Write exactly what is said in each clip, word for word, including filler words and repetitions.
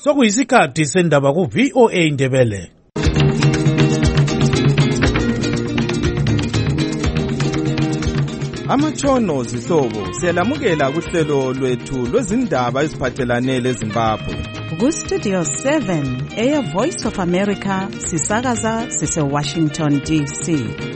Sokuyisikhathi sendaba ku V O A Indebele. Amatshono zihlobo siyalamukela kuhlelo lwethu lwezindaba eziphathelane leZimbabwe. Ku Studio seven, Air Voice of America, sisakaza sise Washington D C.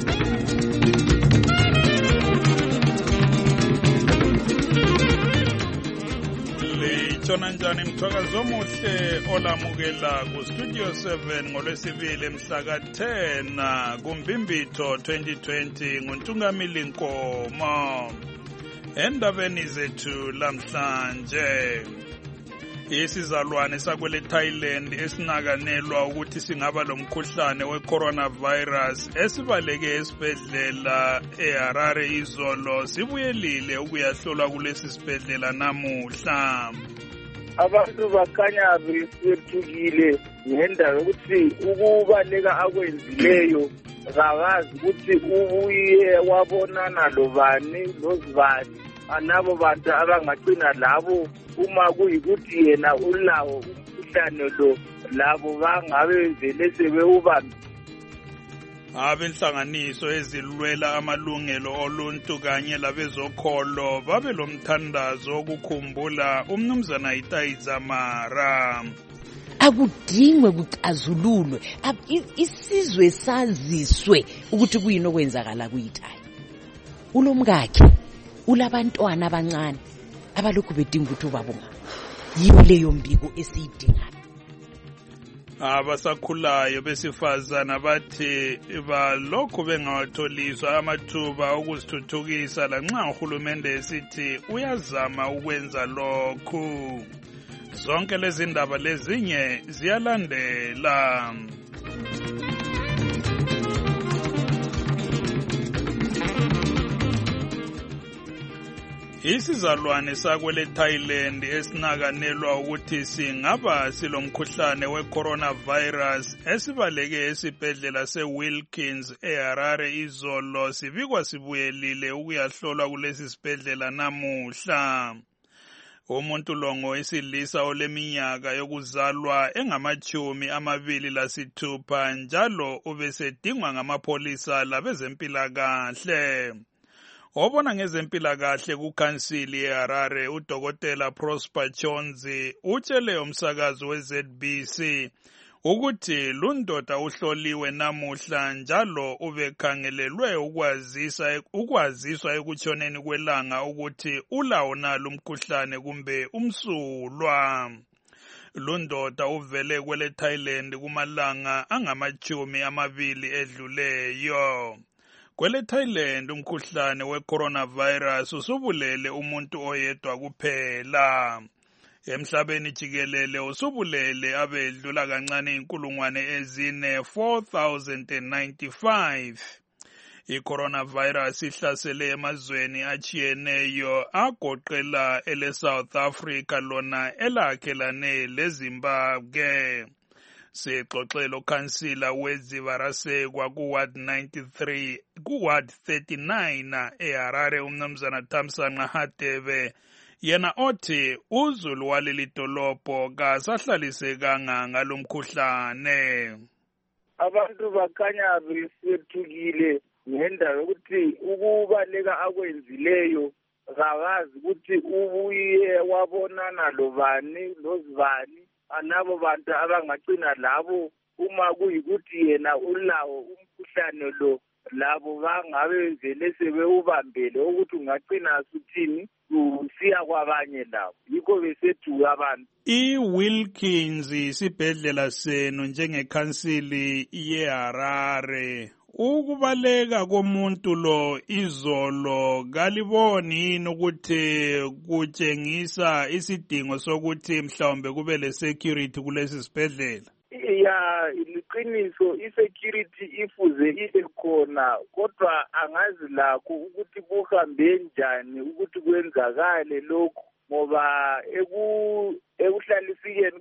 Litshona njani mthwakazi omuhle olamukela ku Studio seven ngolwesibili mhla ka ten kuMbimbitho twenty twenty nguNtungamili Nkomo. Endabeni zethu lamhlanje, isizalwane sakwele Thailand esinakanelwa ukuthi singaba lomkhuhlane we-coronavirus esibaleke esibhedlela eHarare izolo sibuyelile ukuyahlolwa kulesi sibhedlela namuhla. Abantu bakhanya besethukile ngendaba yokuthi ukubaleka akwenzileyo kabazi ukuthi ubuye wabonana lobani lozibani, anabo bantu abangacina labo uma kuyikuthi yena ulawo umkhuhlane lo, labo bangabe vele sebewubambe. Abenhlanganiso ezilwela amalungelo oluntu kanye labezokholo babe lomthandazo wokukhumbula umnumzana Itai Dzamara. Akudingwe kucazululwe isizwe saziswe ukuthi kuyini okwenzakala kuyiTai. Unomkakhe, ulabantwana abancane abalokhu bedinga ukuthi ubabonga. Yiyo leyo mbiko esiyidingayo. Abasakhulayo besifazana bathi balokhu bengawatholiswa amathuba okuzithuthukisa lanxa uhulumende esithi uyazama ukwenza lokhu. Zonke lezi ndaba lezinye ziyalandela. Isizalwane sakwele Thailand esinakanelwa ukuthi singaba silomkhuhlane we-coronavirus esibaleke esibhedlela se-Wilkins eHarare izolo sibikwa sibuyelile ukuyahlolwa kulesi sibhedlela namuhla. Umuntu lo ngowesilisa oleminyaka yokuzalwa engamachumi amabili lasithupha njalo ubesedingwa ngamapholisa labezempilakahle. Obona ngezempilakahle kukhansili eHarare uDokotela Prosper Chonzi utshele umsakazi we-Z B C ukuthi lundoda uhloliwe namuhla njalo ubekhangelelwe ukwazisa ukwaziswa ekutshoneni kwelanga ukuthi ulawo nalo umkhuhlane kumbe umsulwa. Lundoda uvele kwele Thailand kumalanga angamachumi amabili edluleyo. Kwele Thailand umkhuhlane we-coronavirus usubulele umuntu oyedwa kuphela. Emhlabeni jikelele usubulele abedlula kancane inkulungwane ezine four thousand ninety-five. I-coronavirus ihlasele emazweni achiyeneyo agoqela ele South Africa lona elakhelane leZimbabwe. Sixoxelo kansila weZivarasekwa ku-Ward ninety-three ku-Ward thirty-nine eHarare umnumzana Thamsanqa Hadebe yena othi uzulu waleli dolobho kasahlalisekanga ngalomkhuhlane. Abantu bakhanya besethukile ngendaba yokuthi ukubaleka akwenzileyo kabazi ukuthi ubuye wabonana lobani lozibani, anabo bantu abangacina labo uma kuyikuthi yena ulawo umkhuhlane lo, labo bangabe vele sebewubambele ukuthi ungacina suthini usiya kwabanye labo, yikho besethuka abantu. I-Wilkins isibhedlela senu njengekhansili yeHarare. Ukubaleka komuntu lo izolo kaliboni yini ukuthi kutshengisa isidingo sokuthi mhlawumbe kube le security kulesi sibhedlela? Ya, liqiniso i-security ifuze ibe khona, kodwa angazi lakho ukuthi kuhambe njani ukuthi kwenzakale lokho, ngoba ekuhlalisikeni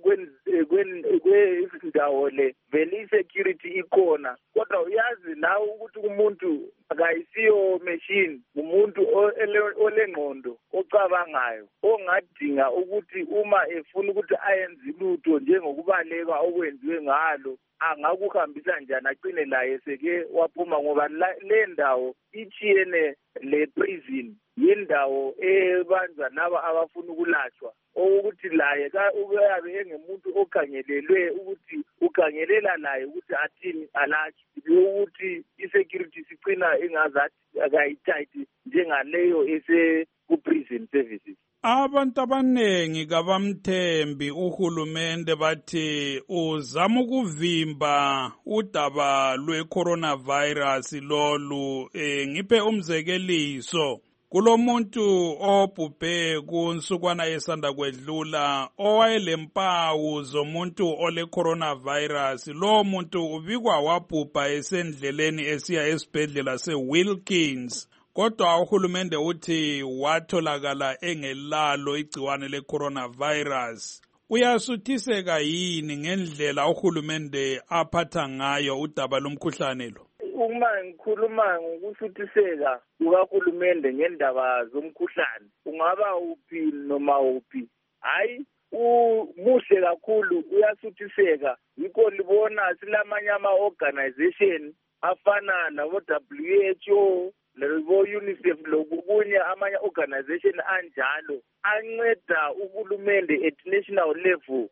kwendawo le vele i-security ikhona, kodwa uyazi nawe ukuthi umuntu akayisiyo machine, umuntu olengqondo ocabangayo ongadinga ukuthi uma efuna ukuthi ayenze lutho njengokubaleka okwenziwe ngalo angakuhambisa njani aqine laye seke waphuma ngoba le ndawo ichiyene le prison yindawo ebanza laba abafuna ukulashwa ukuthi laye ka uyabe engemuntu okhangelelwe ukuthi ukhangelela laye ukuthi athini alashwe ukuthi isecurity sicina ingazathi akayitight njengaleyo ese ku prison services. Abantu abanengi kabamthembi uhulumende bathi uzama ukuvimba udaba lwe-coronavirus lolu. E, ngiphe umzekeliso. Kulomuntu obhubhe kunsukwana esanda kwedlula owayelemmpawu zomuntu ole coronavirus. Lo muntu ubikwa wabhubha esendleleni esiya esibhedlela se-Wilkins. Kodwa uhulumende uthi watholakala engelalo igciwane le-coronavirus. Uyasuthiseka yini ngendlela uhulumende aphatha ngayo udaba lomkhuhlane lo? Uma ngikhuluma ngokusuthiseka kukahulumende ngendaba zomkhuhlane, ungaba uphi noma uphi, hayi umuhle kakhulu uyasuthiseka. Yikho libona silamanye ama-organization afana nabo W H O, lebo UNICEF lokunye amanye organization anjalo anceda uhulumende at national level.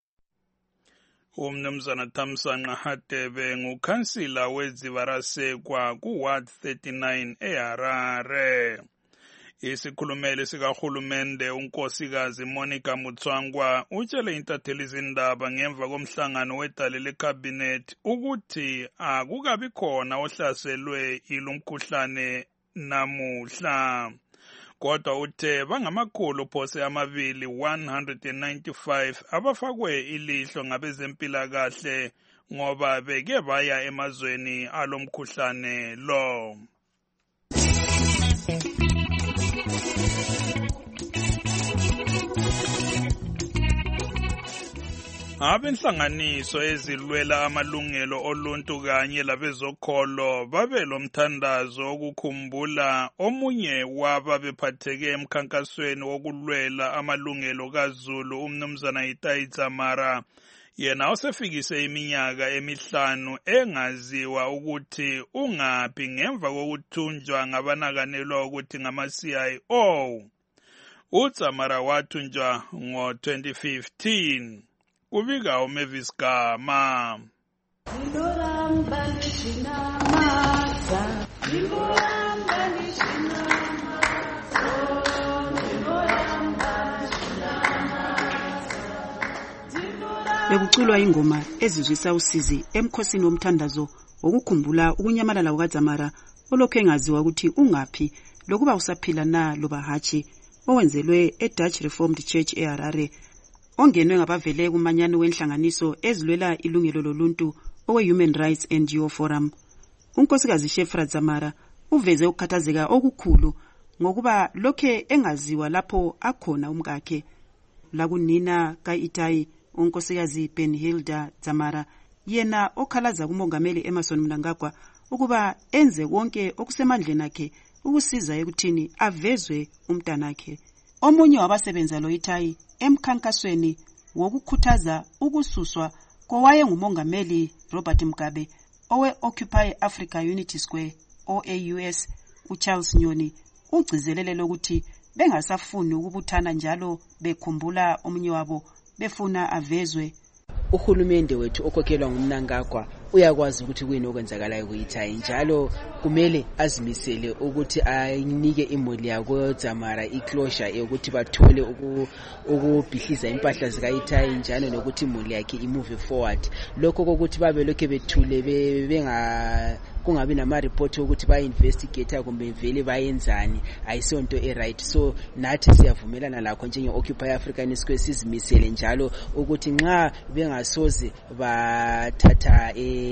Umnumzana Thamsanqa Hadebe ngukhansila weZivarasekwa ku-Ward thirty-nine eHarare. Isikhulumeli sikahulumende unkosikazi Monica Mutswangwa utshele intatheli izindaba ngemva komhlangano wedale lekhabinethi ukuthi akukabi khona ohlaselwe ilumkhuhlane namuhla. Kodwa uthe bangamakhulu phose amabili one hundred ninety-five abafakwe ilihlo ngabezempilakahle ngoba beke baya emazweni alomkhuhlane lo. Abenhlanganiso ezilwela amalungelo oluntu kanye labezokholo babe lomthandazo okukhumbula omunye wababephatheke emkhankasweni wokulwela amalungelo kaZulu umnumzana Itai Dzamara. Yena osefikise iminyaka emihlanu engaziwa ukuthi ungaphi ngemva kokuthunjwa ngabanakanelwa ukuthi ngama-C I O. uDzamara wathunjwa ngo twenty fifteen. Kubika uMavis Gama. Bekuculwa ingoma ezizwisa usizi emkhosini womthandazo wokukhumbula ukunyamalala kukaDzamara olokhu engaziwa ukuthi ungaphi lokuba usaphila na loba hatshi, owenzelwe eDutch Reformed Church eHarare, ongenwe ngabavele kumanyano wenhlanganiso ezilwela ilungelo loluntu owe-Human Rights N G O Forum. Unkosikazi Shefra Dzamara uveze ukukhathazeka okukhulu ngokuba lokhe engaziwa lapho akhona umkakhe. Lakunina ka-Itai, unkosikazi Benhilda Dzamara, yena okhalaza kumongameli Emmerson Mnangagwa ukuba enze konke okusemandleni akhe ukusiza ekuthini avezwe umntanakhe. Omunye wabasebenza lo Itai emkhankasweni wokukhuthaza ukususwa kowaye ngumongameli Robert Mugabe owe-Occupy Africa Unity Square O A U S uCharles Nyoni ugcizelele ukuthi bengasafuni ukubuthana njalo bekhumbula omunye wabo befuna avezwe. Uhulumende wethu okhokhelwa nguMnangagwa uyakwazi ukuthi kuyini okwenzakalayo kuyiTai, njalo kumele azimisele ukuthi ayinike imuli yako Dzamara iclosure yokuthi bathole ukubhihliza impahla zikayiTai njalo nokuthi imuli yakhe imove forward. Lokho kokuthi babe lokho bethule benga kungabi nama report ukuthi ba investigate kumbe vele bayenzani ayisonto eright. So nathi siyavumelana lakho njenge Occupy African Square sizimisele njalo ukuthi nxa bengasoze bathatha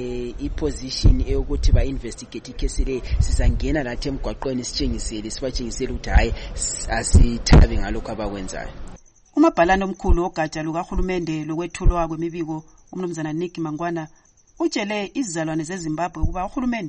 i-position eyokuthi ba-investigate icase le, sizangena nathi emgwaqweni sitshengisele sibatshengisele ukuthi hayi asithabe ngalokho abakwenzayo. Umabhalane omkhulu ogatsha lukahulumende lokwethulwa kwemibiko umnumzana Nick Mangwana utshele izizalwane zeZimbabwe ukuba uhulumende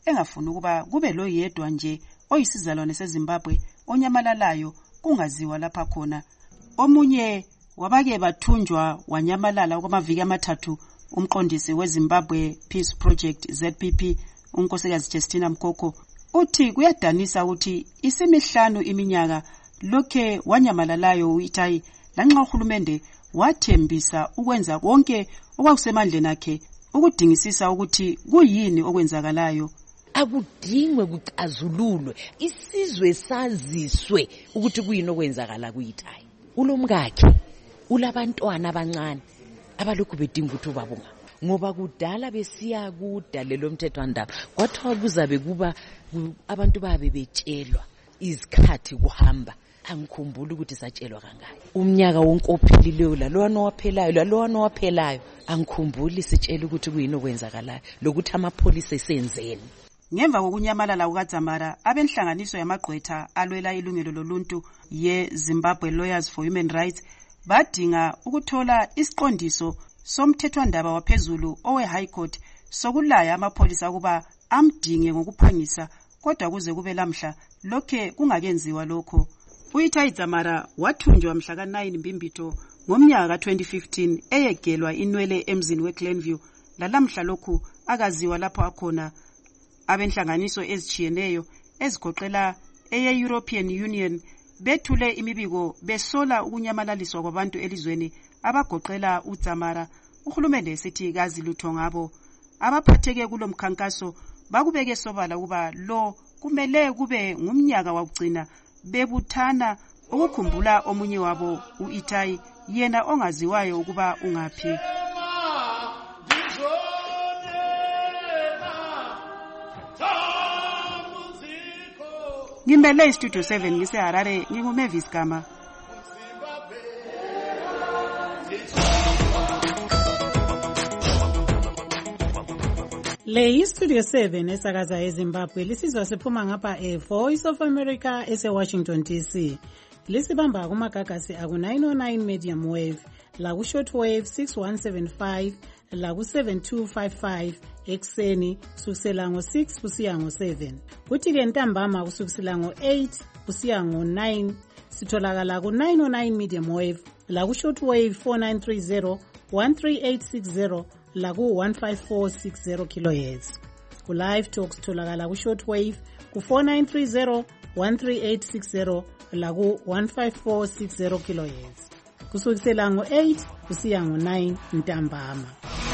engafuni ukuba kube lo yedwa nje oyisizalwane seZimbabwe onyamalalayo kungaziwa lapha khona. Omunye wabake bathunjwa wanyamalala okwamaviki amathathu umqondisi weZimbabwe Peace Project Z P P unkosikazi Justina Mkoko uthi kuyadanisa ukuthi isimihlanu iminyaka lokhe wanyamalalayo uItai lanxa uhulumende wathembisa ukwenza konke okwakusemandleni akhe ukudingisisa ukuthi kuyini okwenzakalayo. Akudingwe kucazululwe isizwe saziswe ukuthi kuyini okwenzakala kuItai. Ulomkakhe ulabantwana abancane abalokhu bedinga ukuthi ubabunga ngoba kudala besiya kudalelo mthethwandaba kwathiwa kuzabe kuba abantu babe betshelwa izikhathi kuhamba. Angikhumbuli ukuthi satshelwa kangaki umnyaka wonke ophelileyo lalwana owaphelayo lalwana owaphelayo angikhumbuli sitshela ukuthi kuyini okwenzakalayo lokuthi amapholisa esenzeni. Ngemva kokunyamalala kukaDzamara abenhlanganiso yamagqwetha alwela ilungelo loluntu ye Zimbabwe Lawyers for Human Rights badinga ukuthola isiqondiso somthethwandaba waphezulu owe High Court sokulaya amapholisa kuba amdinge ngokuphangisa, kodwa kuze kube lamhla lokhe kungakenziwa lokho. uItai Dzamara wathunjwa mhla ka nine Mbimbito ngomnyaka ka twenty fifteen eyegelwa inwele emzini weGlenview. Lalamhla lokhu akaziwa lapho akhona. Abenhlanganiso ezichiyeneyo ezigoqela eye-European Union bethule imibiko besola ukunyamalaliswa kwabantu elizweni abagoqela uDzamara. Uhulumende esithi kazi lutho ngabo. Abaphatheke kulo mkhankaso bakubeke sobala kuba lo kumele kube ngumnyaka wokugcina bebuthana ukukhumbula omunye wabo uItai, yena ongaziwayo ukuba ungaphi. Ngimbele Studio seven ngise Harare nginguMavis Gama. Le iStudio seven esakaza eZimbabwe lisizwa siphuma ngapha eVoice of America ese-Washington D C. Lisibamba kumagagasi aku nine oh nine medium wave, la ku short wave six one seven five, la ku seven two five five ekseni kusukela ngo six kusiya ngo seven. Kuthi ke ntambama kusukela ngo eight kusiya ngo nine sitholakala ku nine oh nine medium wave, la ku short wave four nine three zero, one three eight six zero, la ku one five four six zero kilohertz. Ku live talks tholakala ku short wave ku four nine three zero, one three eight six zero, la ku one five four six zero kilohertz. Kusukela ngo eight kusiya ngo nine ntambama.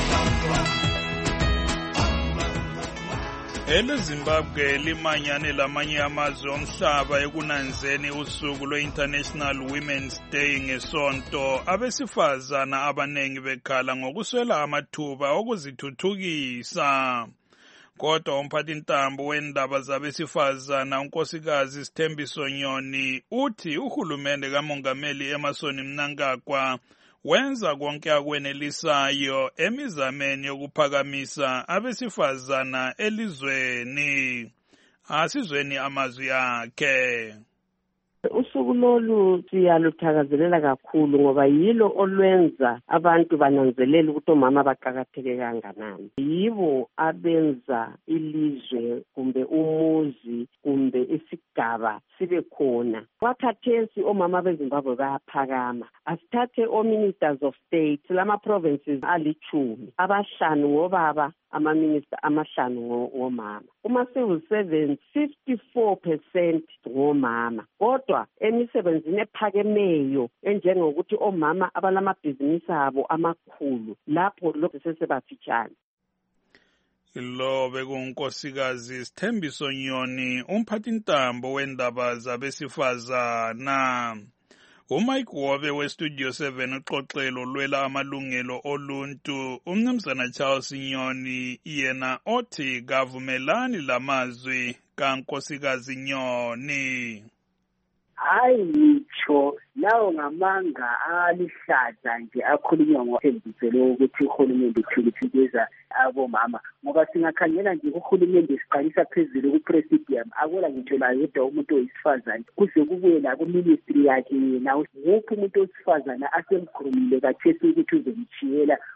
EleZimbabwe limanyane lamanye amazwe omhlaba ekunanzeni usuku lwe-International Women's Day ngesonto. Abesifazana abanengi bekhala ngokuswela amathuba okuzithuthukisa. Kodwa umphathintambo wendaba zabesifazana unkosikazi Sithembiso Nyoni uthi uhulumende kaMongameli Emmerson Mnangagwa wenza konke akwenelisayo emizameni yokuphakamisa abesifazana elizweni. Asizweni amazwi akhe. Usuku lolu siyaluthakazelela kakhulu ngoba yilo olwenza abantu bananzelela ukuthi omama baqhakatheke kanganani. Yibo abenza ilizwe kumbe umuzi kumbe isigaba sibe khona. Wakhathesi omama beZimbabwe bayaphakama. Asithathe o-ministers of state lama provinces alichumi, abahlanu ngobaba, ama-minister amahlanu ngomama. Uma civil servants fifty-four percent ngomama. Kodwa emisebenzini ephakemeyo enjengokuthi omama abalamabhizinisi abo amakhulu lapho lokho sesebafitshane. Lo bekunkosikazi Sithembiso Nyoni umphathintambo wendaba zabesifazana. uMike Wobe weStudio seven uxoxelo lwela amalungelo oluntu. Umnumzana Charles Nyoni yena othi kavumelani lamazwi kankosikazi Nyoni. Hayi ngitsho lawo ngamanga alihlaza nje akhulunywa ngothembiselo ukuthi uhulumende uthikithikeza abomama, ngoba singakhangela nje uhulumende siqalisa phezulu ku-presidium akola ngitsho la yedwa umuntu oyisifazane kuze kubuye la ku-ministry yakhe yena wonke umuntu wesifazane asemkhulumile kathesi ukuthi uzomchiyela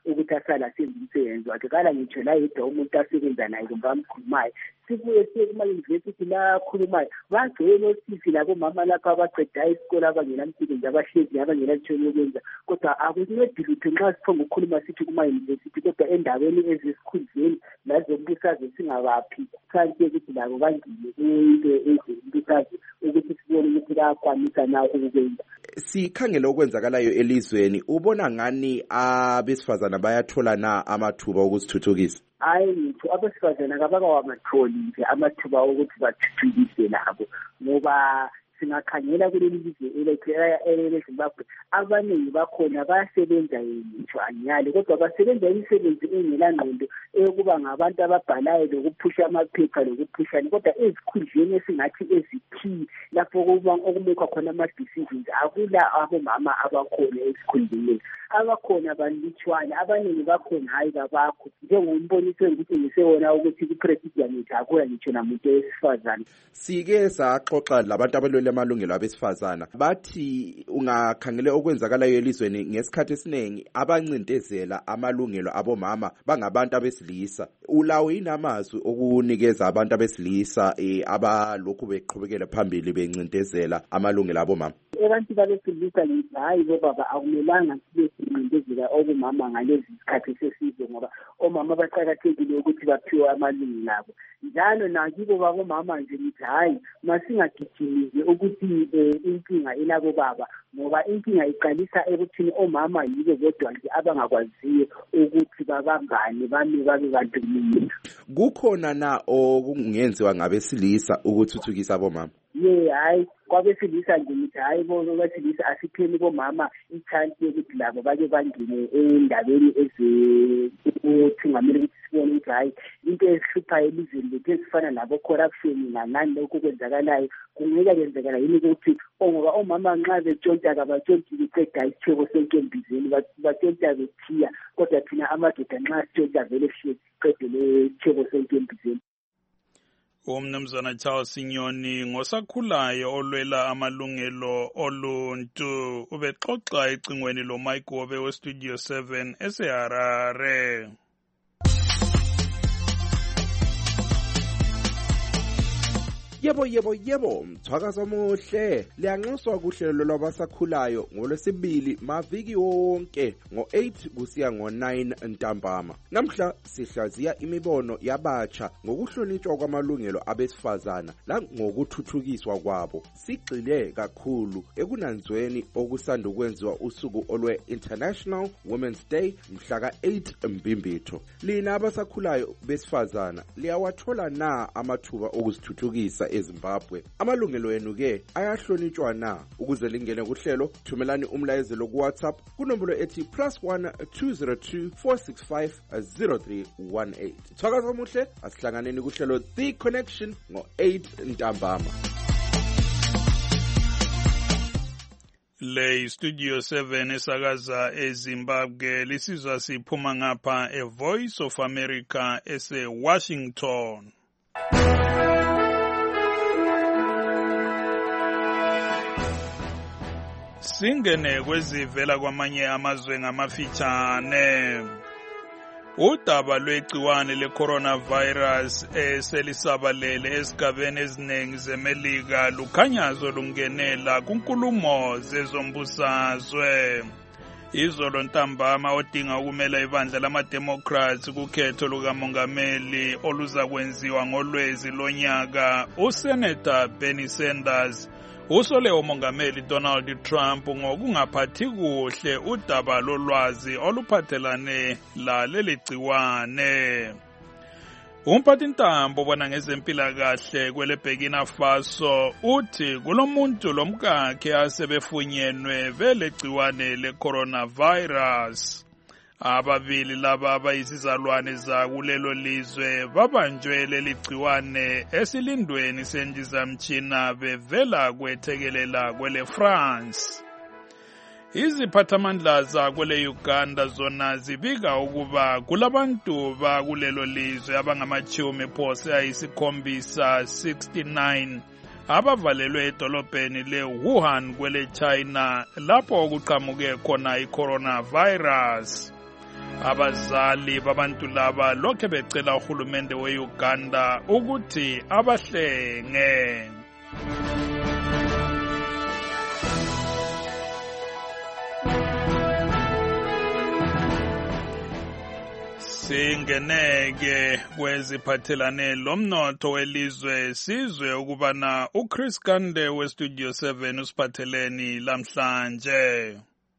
ukuthi asala senze umsebenzi wakhe kala ngitsho la yedwa umuntu asebenza naye kumbe amkhulumayo sibuye siye kuma-university la akhulumayo bagcwele osisi labomama lapho abaqedayo isikole abangenamsebenzi abahlezi abangenalitho yokwenza kodwa akuncedi lutho nxa siphonga ukukhuluma sithi kuma-university kodwa endaweni ezesikhundleni lazombusazwe singabaphi kanti ukuthi labo bangile into ezimbusazwe ukuthi sibone ukuthi bayakwanisa na ukukwenza. Sikhangela okwenzakalayo elizweni ubona ngani abesifazana bayathola na amathuba okuzithuthukisa? Hayi ngitho abesifazana kabakawamatholi nje amathuba okuthi bathuthukise nabo ngoba singakhangela kuleli lizwe eleZimbabwe abaningi bakhona bayasebenza ngitsho anyali kodwa basebenza imisebenzi engelangqondo eyokuba ngabantu ababhalayo lokuphusha amaphepha lokuphushana kodwa ezikhundleni esingathi ezikhi lapho okumekwa khona ama-decisions akula abomama abakhona ezikhundleni abakhona balutshwana abaningi bakhona hayi babakho njengomboniso ukuthi ngisewona ukuthi ku-presidium yethu akula ngitsho namuntu wesifazane. Sike saxoxa labantu abalwela amalungelo abesifazana bathi ungakhangele okwenzakalayo elizweni ngesikhathi esiningi abancindezela amalungelo abomama bangabantu abesilisa. Ulawo inamazwi okunikeza abantu abesilisa abalokhu beqhubekela phambili bencindezela amalungelo abomama? Abantu babesilisa ngithi hayi bobaba akumelanga sibe sincindezela obomama ngalezi zikhathi sesizwe ngoba omama baqakathekile ukuthi baphiwe amalungelo abo njalo nakibo babomama nje ngithi hayi masingagijimile ukuthi inkinga ilabo baba ngoba inkinga iqalisa ekuthini omama yibo bodwa nje abangakwaziyo ukuthi babambane bame babe bantu munye. Kukhona na okungenziwa ngabesilisa ukuthuthukisa abomama? Ye hayi kwabesilisa nje ngithi hayi bona besilisa asipheni bomama i-chance yokuthi labo bake bangene endabeni ezokuthi ngamele ukuthi sibone ukuthi hayi into esihluphayo elizweni lethu ezifana nabo corruption nanani lokhu kwenzakalayo kungeka kwenzekala yini ukuthi ngoba omama nxa betshontsha kabatshontshe beqeda isithebo senkembizeni batshontsha bethiya kodwa thina amadoda nxa sitshontsha vele sihle siqede le sithebo senkembizeni. Umnumzana Charles Sinyoni ngosakhulayo olwela amalungelo oluntu ubexoxa ecingweni lo Mike Wobe we Studio seven eseHarare. Yebo yebo yebo mthwakazi omuhle liyanxuswa kuhlelo lwabasakhulayo ngolwesibili maviki wonke ngo eight kusiya ngo nine ntambama. Namhla sihlaziya imibono yabatsha ngokuhlonitshwa kwamalungelo abesifazana la ngokuthuthukiswa kwabo. Sigxile kakhulu ekunanzweni okusanda ukwenziwa usuku olwe International Women's Day mhla ka eight Mbimbitho. Lina abasakhulayo besifazana liyawathola na amathuba okuzithuthukisa eZimbabwe? Amalungelo enu ke ayahlonitshwa na? Ukuze lingene kuhlelo thumelani umlayezelo ku WhatsApp kunombolo ethi plus one two zero two four six five zero three one eight. Thwakaza omuhle asihlanganeni kuhlelo The Connection ngo eight ntambama. Le Studio seven esakaza eZimbabwe lisizwa siphuma ngapha e Voice of America ese Washington. Singene kwezivela kwamanye amazwe ngamafitshane. Udaba lwegciwane le-coronavirus eselisabalele esigabeni eziningi zeMelika lukhanyazo lungenela kunkulumo zezombusazwe. Izolo ntambama odinga ukumela ibandla lama-Democrats kukhetho lukamongameli oluza kwenziwa ngolwezi lonyaka, uSenator Bernie Sanders usole umongameli Donald Trump ngokungaphathi kuhle udaba lolwazi oluphathelane laleli gciwane. Umphathintambo obona ngezempilakahle kwele Burkina Faso uthi kulomuntu lomkakhe asebefunyenwe vele gciwane le-coronavirus. Ababili laba abayizizalwane zakulelo lizwe babanjwe leli gciwane esilindweni sendizamtshina bevela kwethekelela kwele France. Iziphathamandla zakwele Uganda zona zibika ukuba kulabantu bakulelo lizwe abangamachumi phose ayisikhombisa sixty-nine abavalelwe edolobheni le-Wuhan kwele China lapho kuqhamuke khona i-coronavirus. Abazali babantu laba lokhe becela uhulumende we-Uganda ukuthi abahlenge. Singeneke kweziphathelane lomnotho welizwe sizwe ukubana uChris Kande weStudio seven usiphatheleni lamhlanje.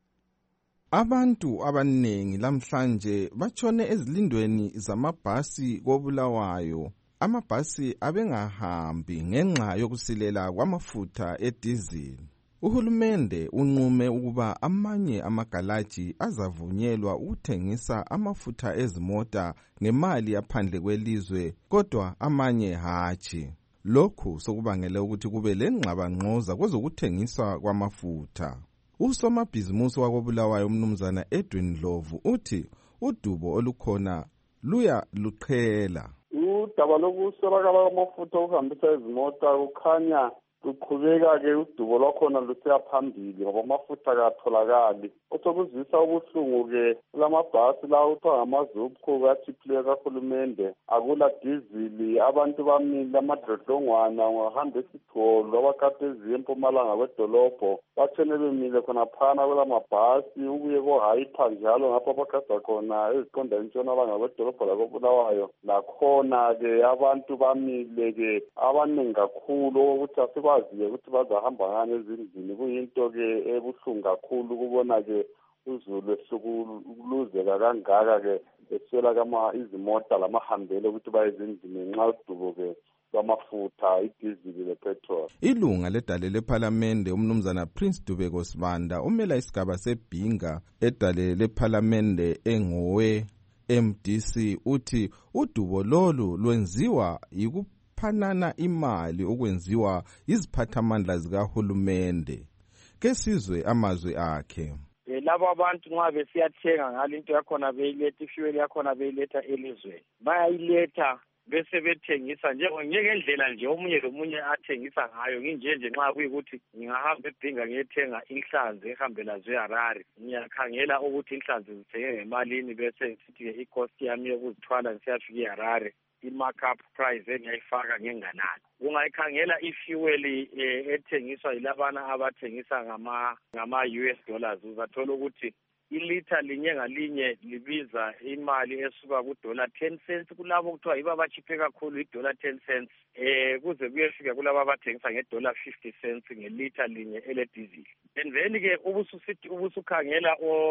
Abantu abaningi lamhlanje batshone ezilindweni zamabhasi koBulawayo. Amabhasi abengahambi ngenxa yokusilela kwamafutha edizili. Uhulumende unqume ukuba amanye amagalaji azavunyelwa ukuthengisa amafutha ezimota ngemali yaphandle kwelizwe, kodwa amanye hatshi. Lokhu sokubangele ukuthi kube lengxabangxoza kwezokuthengiswa kwamafutha. Usomabhizimusi wakoBulawayo umnumzana Edwin Ndlovu uthi udubo olukhona luya luqhela. Udaba lokuswelakala kwamafutha okuhambisa izimota kukhanya luqhubeka-ke udubo lwakhona lusiya phambili ngoba amafutha akatholakali. Osokuzwisa ubuhlungu-ke kulamabhasi lawo kuthiwa ngamazupco kathiphileyo kahulumende, akula dizili, abantu bamile amadlodlongwana ngahamba esigcolo abakade eziye empumalanga kwedolobho bathene bemile khonaphana kwelamabhasi ukuye kohayipha njalo ngapho abakada khona eziqonda entshonalanga kwedolobho lakoBulawayo. Lakhona-ke abantu bamile-ke abaningi kakhulu ukuthi asikwazi-ke ukuthi bazahamba ngani ezindlini. Kuyinto-ke ebuhlungu kakhulu ukubona-ke uzulu esukuluzeka kangaka-ke eswela kama izimota lamahambelo ukuthi baye ezindlini ngenxa yodubo-ke kwamafutha, idizili lepetrol. Ilunga ledale lephalamende umnumzana Prince Dubeko Sibanda umela isigaba sebhinga edale lephalamende engowe M D C uthi udubo lolu lwenziwa yikuphanana imali okwenziwa iziphathamandla zikahulumende. Kesizwe amazwi akhe. Labo abantu nxa besiyathenga ngale into yakhona beyiletha ifuel yakhona beyiletha elizweni, bayayiletha bese bethengisa njengendlela nje omunye lomunye athengisa ngayo. Nginje nje nxa kuyikuthi ngingahamba ebhinga ngiyethenga inhlanzi ehambela zeHarare, ngiyakhangela ukuthi inhlanzi zithenge ngemalini bese sithi i-cost yami yokuzithwala ngisiyafika eHarare i-markup price engiyayifaka ngenganani. Ungayikhangela ifuel ethengiswa yilabana abathengisa ngama ngama U S dollars, uzathola ukuthi ilitha linye ngalinye libiza imali esuka kudola ten cents kulabo kuthiwa yiba bachiphe kakhulu idola ten cents eh kuze kuyefika kulabo abathengisa ngedola fifty cents ngelitha linye ele diesel. And then ke ubususithi ubusukhangela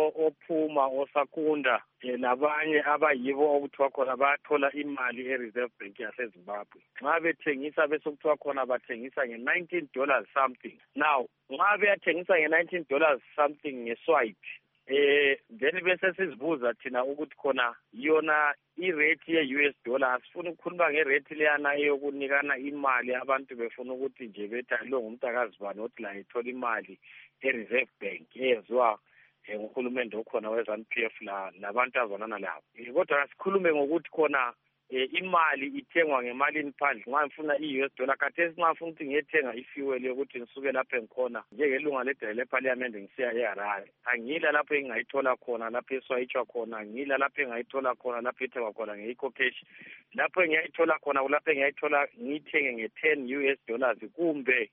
ophuma osakunda labanye abayibo okuthiwa khona bathola imali eReserve Bank yaseZimbabwe. Nxa bethengisa bese kuthiwa khona bathengisa nge nineteen dollars something. Now nxa beyathengisa nge nineteen dollars something ngeswipe eh then bese sizibuza thina ukuthi khona yona irate ye-U S dollar asifuna ukukhuluma ngerate leyana eyokunikana imali abantu befuna ukuthi nje bethi lo ngumntakazibani othi la ithola imali eReserve Bank eyenziwa nguhulumende okhona we-ZANU P F la nabantu azonana labo. Kodwa asikhulume ngokuthi khona imali ithengwa ngemalini phandle. Nxa ngifuna i-U S dollar khathesi nxa ngifuna ukuthi ngiyethenga ifuel yokuthi ngisuke lapho engikhona njengelunga ledale lephalamende ngisiya eHarare, angila lapho engingayithola khona lapho eswayitshwa khona, angila lapho engingayithola khona lapho ethengwa khona nge-Eco Cash, lapho engiyayithola khona kulapho engiyayithola ngiyithenge nge-ten U S dollars kumbe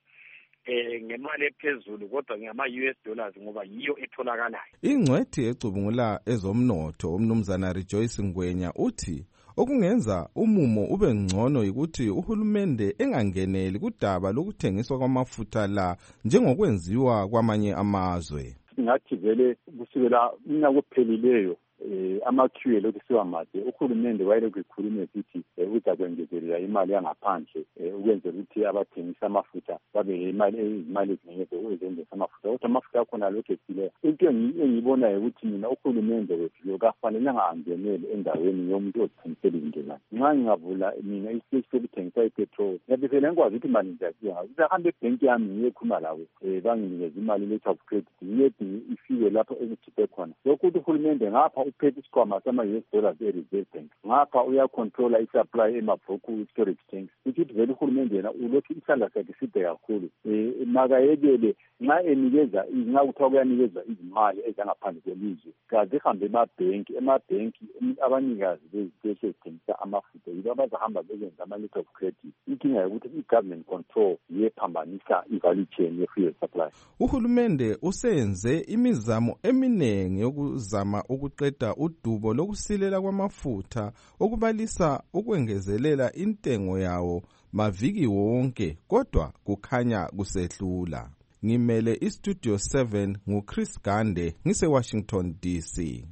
eh ngemali ephezulu kodwa ngama U S dollars ngoba yiyo etholakalayo. Ingcwethi ecubungula ezomnotho umnumzana Rejoice Ngwenya uthi okungenza umumo ube ngcono ukuthi uhulumende engangeneli kudaba lokuthengiswa kwamafutha la njengokwenziwa kwamanye amazwe. Ngathi vele kusukela mina kuphelileyo eh ama-fuel okusiwa made uhulumende wayelokhu ekhulume ukuthi uzakwengezelela imali yangaphandle ukwenzela ukuthi abathengisa amafutha babe imali imali ezingeke ukuzenzisa amafutha. Kodwa amafutha akhona lokhu esile into engiyibonayo ukuthi mina uhulumende wethu lokafanele angenele endaweni yomuntu othengisela indlela. Nxa ngingavula mina isiteshi sokuthengisa ipetrol yabe vele ngikwazi ukuthi imali ngiyadinga ngizahambe ebhenki yami ngiyekhuluma lawo eh banginikeza imali letter of credit ngiyedinga ifuel lapho engithiphe khona. Lokhu ukuthi uhulumende ngapha iphethe isikhwama sama-U S dollars e-reserve bank ngapha uyacontrola i-supply emabhuku storage tanks. Kusho ukuthi vele uhulumende yena ulokhu isandla sakhe side kakhulu um makayekele nxa enikeza nxa kuthiwa kuyanikezwa izimali ezangaphandle kwelizwe kaze ehambe emabhenki emabhenki abanikazi beziteshi ezithengisa amafutha yibo abazahamba bezenza ama-letter of credit. Inkinga yokuthi i-government control yephambanisa i-value chain ye-fuel supply. Uhulumende usenze imizamo eminingi yokuzama ukuqeda udubo lokusilela kwamafutha okubalisa ukwengezelela intengo yawo maviki wonke, kodwa kukhanya kusehlula. Ngimele iStudio seven nguChris Gande ngise-Washington D C.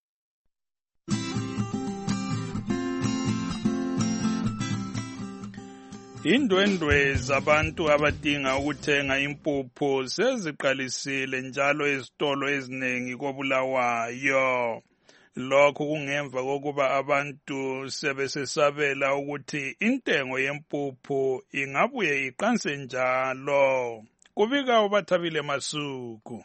Indwendwe zabantu abadinga ukuthenga impuphu seziqalisile njalo ezitolo eziningi koBulawayo. Lokhu kungemva kokuba abantu sebesesabela ukuthi intengo yempuphu ingabuye iqanse njalo. Kubika uBathabile Masuku.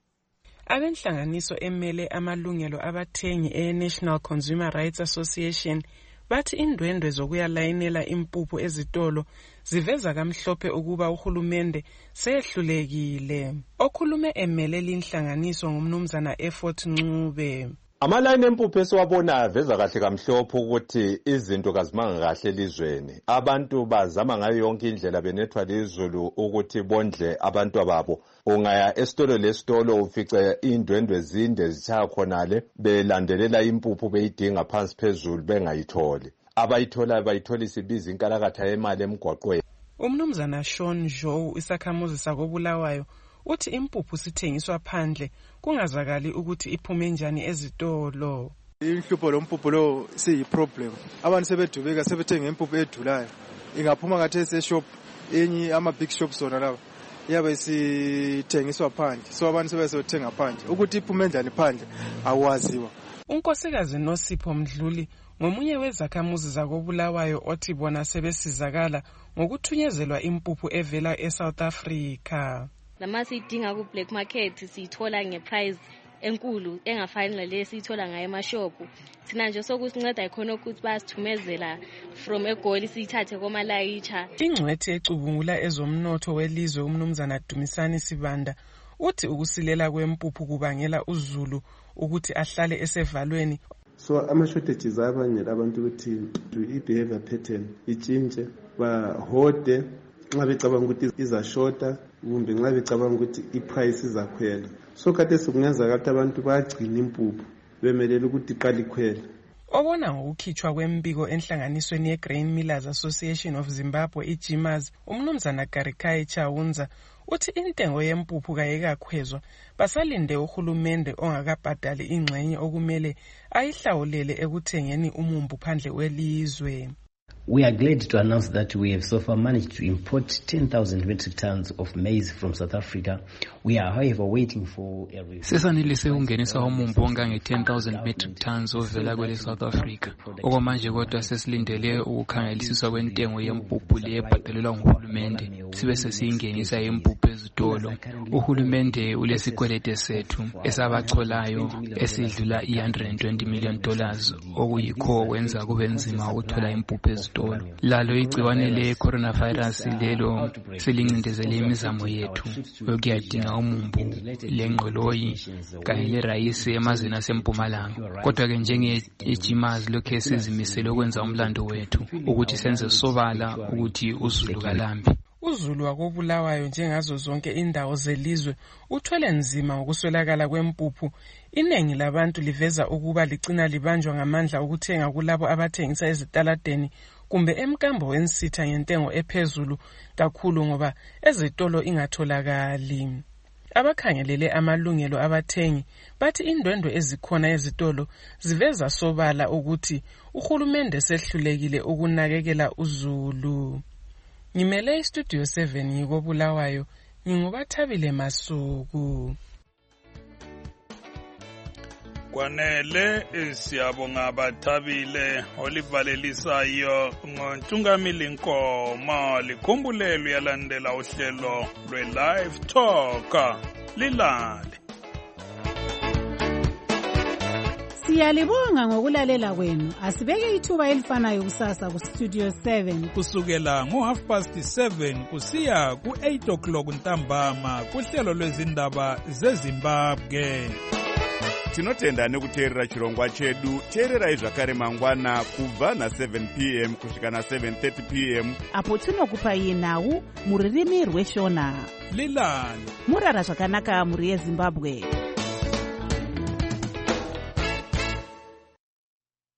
Abenhlanganiso emele amalungelo abathengi e-National Consumer Rights Association bathi indwendwe zokuyalayinela impuphu ezitolo ziveza kamhlophe ukuba uhulumende sehlulekile. Okhulume emele linhlanganiso ngumnumzana Effort Ncube. Amalayini empuphu esiwabona aveza kahle kamhlophe ukuthi izinto kazimanga kahle elizweni. Abantu bazama ngayo yonke indlela benethwa lizulu ukuthi bondle abantu ababo. Ungaya esitolo lesitolo ufice indwendwe zinde zichaya khonale belandelela impuphu beyidinga phansi phezulu bengayitholi. Abayithola bayithola isibiza inkalakatha yemali emgwaqweni. Umnumzana Sean Joe isakhamuzi sakoBulawayo uthi impuphu sithengiswa phandle kungazakali ukuthi iphume njani ezitolo. Inhlupho lompuphu lo siyiproblem. Abantu sebedubeka sebethenga impuphu edulayo. Ingaphuma ngathi eseshop enyi ama big shops zona laba. Yabe sithengiswa phandle. So abantu sebesothenga phandle. Ukuthi iphume njani phandle awaziwa. Unkosikazi Nosipho Mdluli ngomunye wezakhamuzi zakoBulawayo othi bona sebesizakala ngokuthunyezela impuphu evela eSouth Africa. Lama sidinga ku black market sithola ngeprice enkulu engafani nale sithola ngaye emashopu. Sina nje sokusinceda ikhona ukuthi basithumezela from eGoli sithathe komalayitsha. Ingcwethi ecubungula ezomnotho welizwe umnumzana Dumisani Sibanda uthi ukusilela kwempuphu kubangela uZulu ukuthi ahlale esevalweni. So ama shortages abangela abantu ukuthi i-behavior pattern ichinje bahode nxa becabanga ukuthi izashota kumbe nxa becabanga ukuthi i-price izakhwela. So kade sikungenzeka ukuthi abantu bayagcina impuphu bemelela ukuthi iqale ikhwele. Obona ngokukhitshwa kwembiko enhlanganisweni ye-Grain Millers Association of Zimbabwe i-GMAZ, umnumzana Garikai Chawunza uthi intengo yempuphu kayekakhwezwa basalinde uhulumende ongakabhadali ingxenye okumele ayihlawulele ekuthengeni umumbu phandle welizwe. We are glad to announce that we have so far managed to import ten thousand metric tons of maize from South Africa. We are however waiting for a review. Sesanelise ungenisa umumbu ongange ten thousand metric tons ovela kwele South Africa. Okwamanje kodwa sesilindele ukukhangelisiswa kwentengo yempuphu le ebhadalelwa nguhulumende. Sibe sesiyingenisa yempuphu ezitolo. Uhulumende ulesikwelede sethu esabacholayo esidlula i one hundred twenty million dollars okuyikho kwenza kube nzima ukuthola impuphu ezitolo. Lalo igciwane le coronavirus lelo selincindezele imizamo yethu yokuyadinga umumbu lengqoloyi kanye lerayisi emazweni asempumalanga. Kodwa ke njenge-GMAZ lokhu esizimisele ukwenza umlando wethu ukuthi senze sobala ukuthi uZulu kalambi. uZulu wakoBulawayo njengazo zonke indawo zelizwe uthwele nzima ngokuswelakala kwempuphu. Iningi labantu liveza ukuba licina libanjwa ngamandla ukuthenga kulabo abathengisa ezitaladeni kumbe emkambo wensitha ngentengo ephezulu kakhulu ngoba ezitolo ingatholakali. Abakhangelele amalungelo abathengi bathi indwendwe ezikhona ezitolo ziveza sobala ukuthi uhulumende sehlulekile ukunakekela uZulu. Ngimele iStudio seven yikoBulawayo, nginguBathabile Masuku. Kwanele siyabonga Bathabile olivalelisayo ngontungamili Nkomo likhumbulelo yalandela uhlelo lwe-Live Talk lilale. Siyalibonga ngokulalela kwenu. Asibeke ithuba elifanayo kusasa ku Studio seven kusukela ngo half past seven kusiya ku eight o'clock ntambama kuhlelo lwezindaba zeZimbabwe. Tinotenda nekuteerera chirongwa chedu. Teererai zvakare mangwana kubva na seven p m kusvika na seven thirty p m apo tinokupai nhau muririmi rweshona. Lilani murara zvakanaka muri yeZimbabwe.